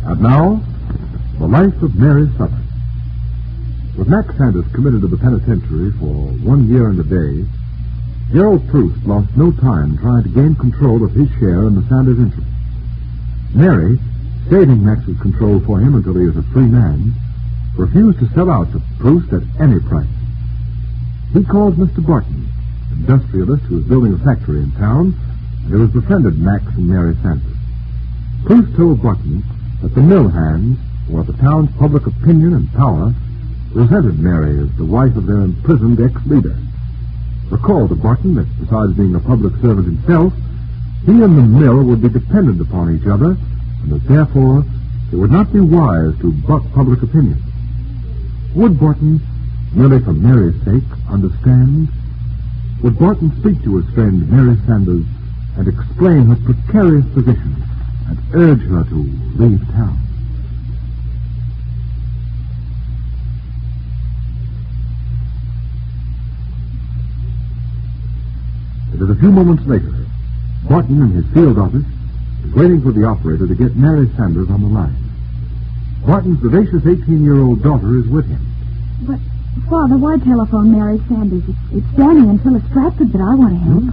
And now, the life of Mary Sutton. With Max Sanders committed to the penitentiary for 1 year and a day, Gerald Proust lost no time trying to gain control of his share in the Sanders interest. Mary, saving Max's control for him until he was a free man, refused to sell out to Proust at any price. He called Mr. Barton, an industrialist who was building a factory in town, and who has befriended Max and Mary Sanders. Proust told Barton that the mill hands, or the town's public opinion and power, resented Mary as the wife of their imprisoned ex-leader. Recalled to Barton that besides being a public servant himself, he and the mill would be dependent upon each other, and that therefore it would not be wise to buck public opinion. Would Barton, merely for Mary's sake, understand? Would Barton speak to his friend Mary Sanders and explain her precarious position and urge her to leave town? It is a few moments later. Barton, in his field office, is waiting for the operator to get Mary Sanders on the line. Barton's vivacious 18-year-old daughter is with him. But, Father, why telephone Mary Sanders? It's Danny and Phyllis Stratford that I want to help.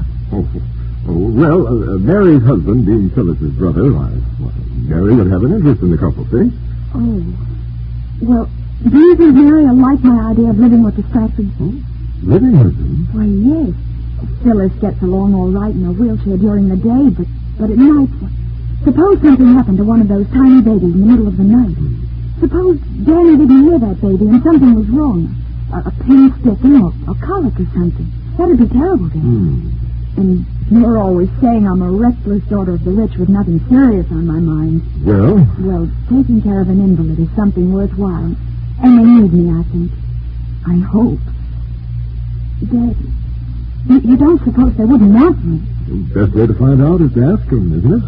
Mary's husband, being Phyllis's brother, Mary would have an interest in the couple, see? Oh. Well, do you think Mary will like my idea of living with the Stratfords? Living with them? Why, yes. Phyllis gets along all right in a wheelchair during the day, but at night, suppose something happened to one of those tiny babies in the middle of the night. Suppose Danny didn't hear that baby and something was wrong. A pin sticking or colic or something. That'd be terrible to him. And you're always saying I'm a reckless daughter of the rich with nothing serious on my mind. Well? Well, taking care of an invalid is something worthwhile. And they need me, I think. I hope. Daddy, you don't suppose they wouldn't want me? The best way to find out is to ask them, isn't it?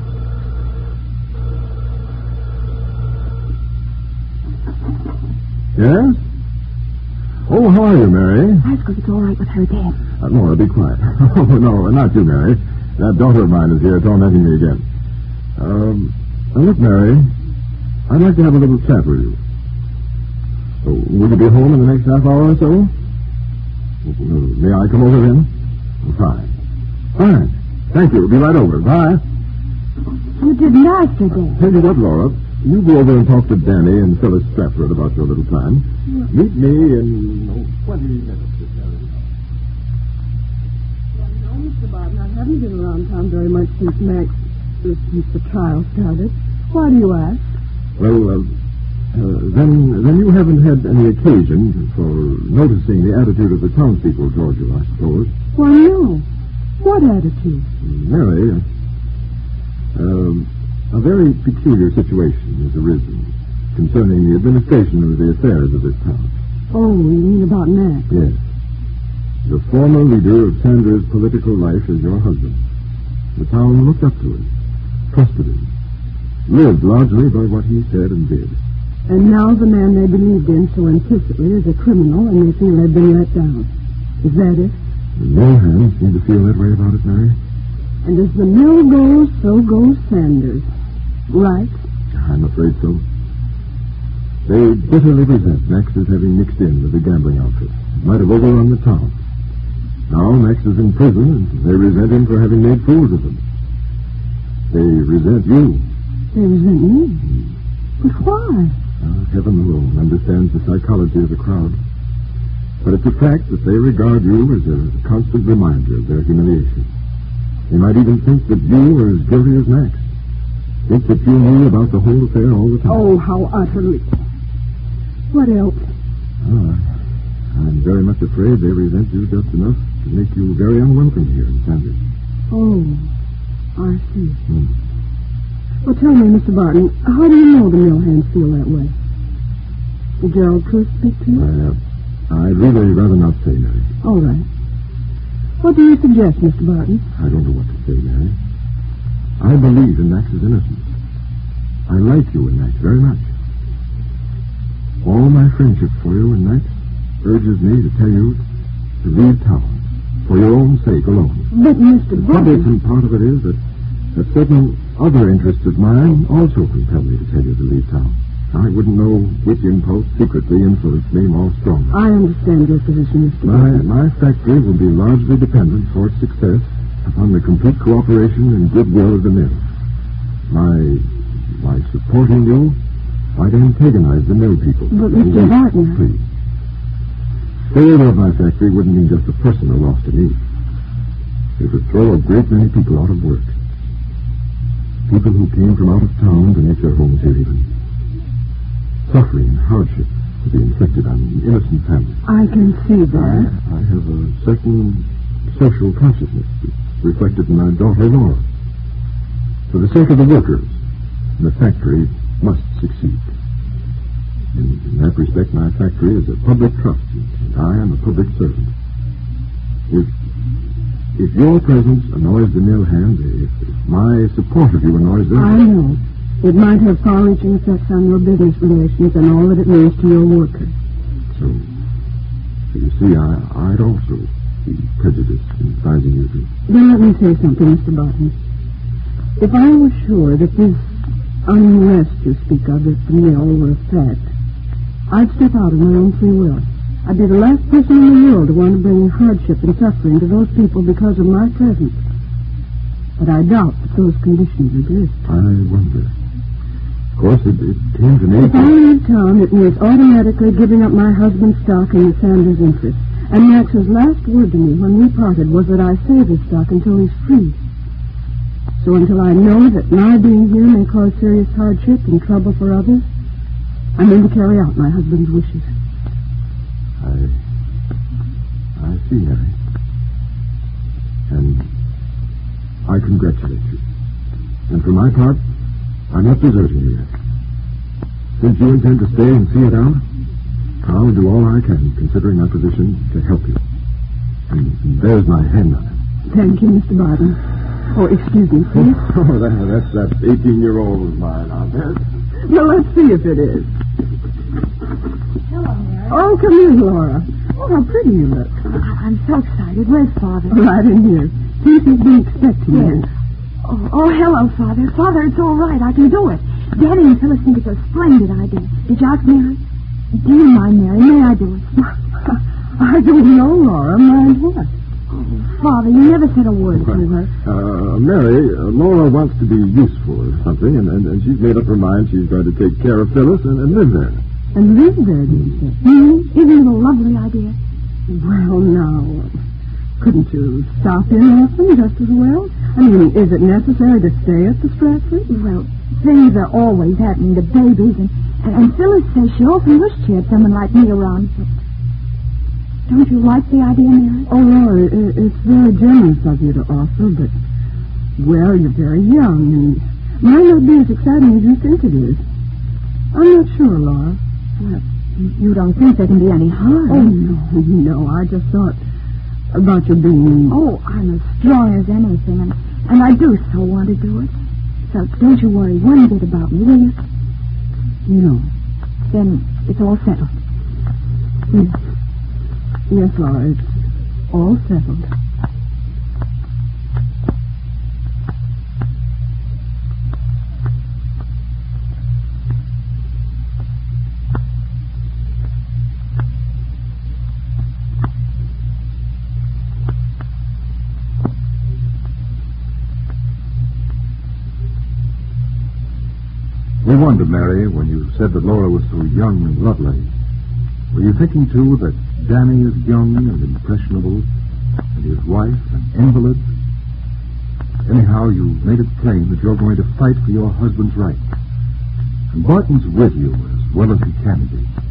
Yes? Oh, how are you, Mary? I suppose it's all right with her, Dad. Laura, be quiet. Oh, no, not you, Mary. That daughter of mine is here tormenting me again. Now, look, Mary, I'd like to have a little chat with you. Oh, will you be home in the next half hour or so? May I come over then? Oh, fine. Fine. Thank you. We'll be right over. Bye. You didn't ask her, Dad. Tell you what, Laura. You go over and talk to Danny and Phyllis Stratford about your little plan. Meet me in 20 minutes. Well, no, Mr. Barton, I haven't been around town very much since the trial started. Why do you ask? Well, then you haven't had any occasion for noticing the attitude of the townspeople toward you, I suppose. Why, no. What attitude? Mary, a very peculiar situation has arisen concerning the administration of the affairs of this town. Oh, you mean about Max? Yes. The former leader of Sanders' political life is your husband. The town looked up to him, trusted him, lived largely by what he said and did. And now the man they believed in so implicitly is a criminal, and they feel they've been let down. Is that it? The mill hands seem to feel that way about it, Mary. And as the mill goes, so goes Sanders. Right? I'm afraid so. They bitterly resent Max's having mixed in with the gambling outfit. It might have overrun the town. Now Max is in prison, and they resent him for having made fools of them. They resent you. They resent me? But why? Heaven alone understands the psychology of the crowd. But it's a fact that they regard you as a constant reminder of their humiliation. They might even think that you are as guilty as Max. Think that you knew about the whole affair all the time. Oh, how utterly. What else? I'm very much afraid they resent you just enough to make you very unwelcome here in Sanders. Oh, I see. Well, tell me, Mr. Barton, how do you know the mill hands feel that way? Did Gerald Proust speak to you? I'd really rather not say, Mary. All right. What do you suggest, Mr. Barton? I don't know what to say, Mary. I believe in Max's innocence. I like you and Max very much. All my friendship for you and Max urges me to tell you to leave town for your own sake alone. But, Mr. Barton... Some part of it is that certain Other interests of mine also compel me to tell you to leave town. I wouldn't know which impulse secretly influenced me more strongly. I understand your position, Mr. Barton. My factory will be largely dependent for its success upon the complete cooperation and goodwill of the mill. My supporting you might antagonize the mill people. But, Mr. Barton... Please. Failure of my factory wouldn't mean just a personal loss to me. It would throw a great many people out of work. People who came from out of town to make their homes here even. Suffering and hardship to be inflicted on innocent families. I can see that. I have a certain social consciousness reflected in my daughter, Laura. For the sake of the workers, the factory must succeed. In that respect, my factory is a public trust, and I am a public servant. If your presence annoys the mill hand, if my support of you annoys them... I know. It might have far-reaching effects on your business relations and all that it means to your workers. So you see, I'd also be prejudiced in advising you to... Then let me say something, Mr. Barton. If I were sure that this unrest you speak of at the mill were a fact, I'd step out of my own free will. I'd be the last person in the world to want to bring hardship and suffering to those people because of my presence. But I doubt that those conditions exist. I wonder. Of course, it came to me... If I leave town, it means automatically giving up my husband's stock in the Sanders interest. And Max's last word to me when we parted was that I save his stock until he's free. So until I know that my being here may cause serious hardship and trouble for others, I mean to carry out my husband's wishes. I see, Mary. And I congratulate you. And for my part, I'm not deserting you yet. Since you intend to stay and see it out, I'll do all I can, considering my position, to help you. And there's my hand on it. Thank you, Mr. Barton. Oh, excuse me, please. Oh, that's that 18-year-old of mine out there. Well, let's see if it is. Hello, Mary. Oh, come in, Laura. Oh, how pretty you look. I'm so excited. Where's Father? Right in here. He's been expecting you. Oh, hello, Father. Father, it's all right. I can do it. Daddy and Phyllis think it's a splendid idea. Did you ask Mary? Do you mind, Mary? May I do it? I don't know, Laura. Mind what? Oh, Father, you never said a word to her. Mary, Laura wants to be useful or something, and she's made up her mind she's going to take care of Phyllis and live there. And live there, did you say? Isn't it a lovely idea? Well, now, couldn't you stop in often just as well? I mean, is it necessary to stay at the Stratford? Well, things are always happening to babies, and Phyllis says she often wished she had someone like me around. But don't you like the idea, Mary? Oh, Laura, it's very generous of you to offer, but, well, you're very young, and might not be as exciting as you think it is. I'm not sure, Laura. Well, you don't think there can be any harm? Oh, no, I just thought about your being... Oh, I'm as strong as anything, and I do so want to do it. So don't you worry one bit about me, will you? No. Then it's all settled. Yes, Laura, it's all settled. We wonder, Mary, when you said that Laura was so young and lovely, were you thinking, too, that Danny is young and impressionable, and his wife an invalid? Anyhow, you made it plain that you're going to fight for your husband's rights. And Barton's with you as well as he can be.